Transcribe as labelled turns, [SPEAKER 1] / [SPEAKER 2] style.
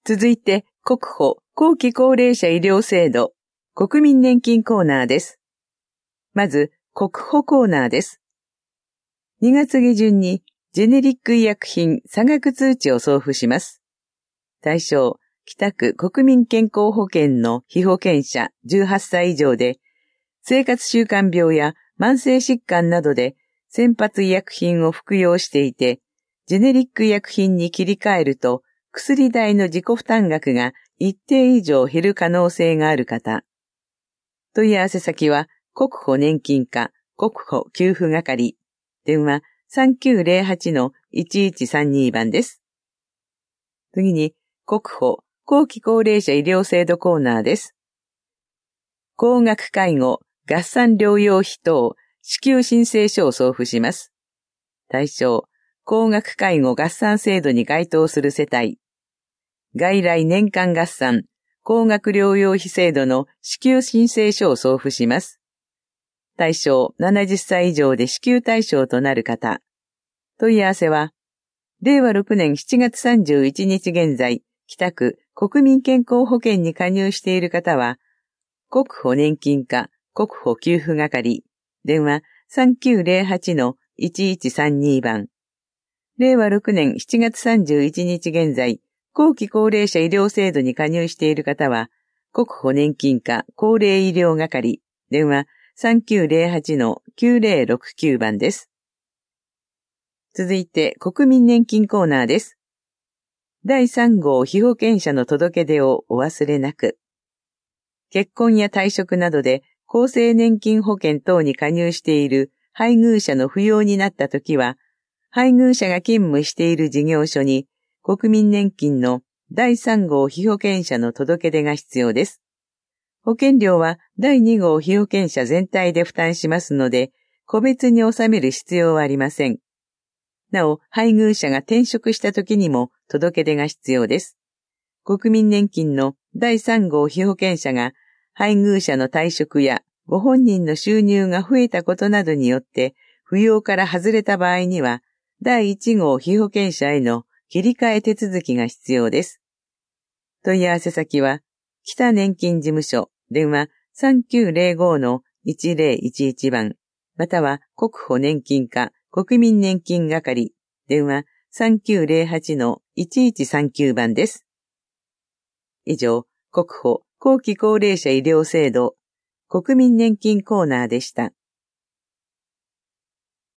[SPEAKER 1] 続いて、国保後期高齢者医療制度国民年金コーナーです。まず、国保コーナーです。2月下旬にジェネリック医薬品差額通知を送付します。対象、北区国民健康保険の被保険者18歳以上で、生活習慣病や慢性疾患などで先発医薬品を服用していて、ジェネリック医薬品に切り替えると、薬代の自己負担額が一定以上減る可能性がある方。問い合わせ先は、国保年金課、国保給付係、電話 3908-1132 番です。次に、国保後期高齢者医療制度コーナーです。高額介護、合算療養費等、支給申請書を送付します。対象、高額介護合算制度に該当する世帯。外来年間合算、高額療養費制度の支給申請書を送付します。対象70歳以上で支給対象となる方。問い合わせは、令和6年7月31日現在、北区国民健康保険に加入している方は、国保年金課、国保給付係、電話 3908-1132 番。令和6年7月31日現在、後期高齢者医療制度に加入している方は、国保年金課高齢医療係、電話 3908-9069 番です。続いて、国民年金コーナーです。第3号被保険者の届け出をお忘れなく。結婚や退職などで厚生年金保険等に加入している配偶者の扶養になったときは、配偶者が勤務している事業所に、国民年金の第3号被保険者の届け出が必要です。保険料は第2号被保険者全体で負担しますので、個別に納める必要はありません。なお、配偶者が転職した時にも届け出が必要です。国民年金の第3号被保険者が、配偶者の退職やご本人の収入が増えたことなどによって、扶養から外れた場合には、第1号被保険者への切り替え手続きが必要です。問い合わせ先は、北年金事務所、電話 3905-1011 番、または国保年金課、国民年金係、電話 3908-1139 番です。以上、国保後期高齢者医療制度、国民年金コーナーでした。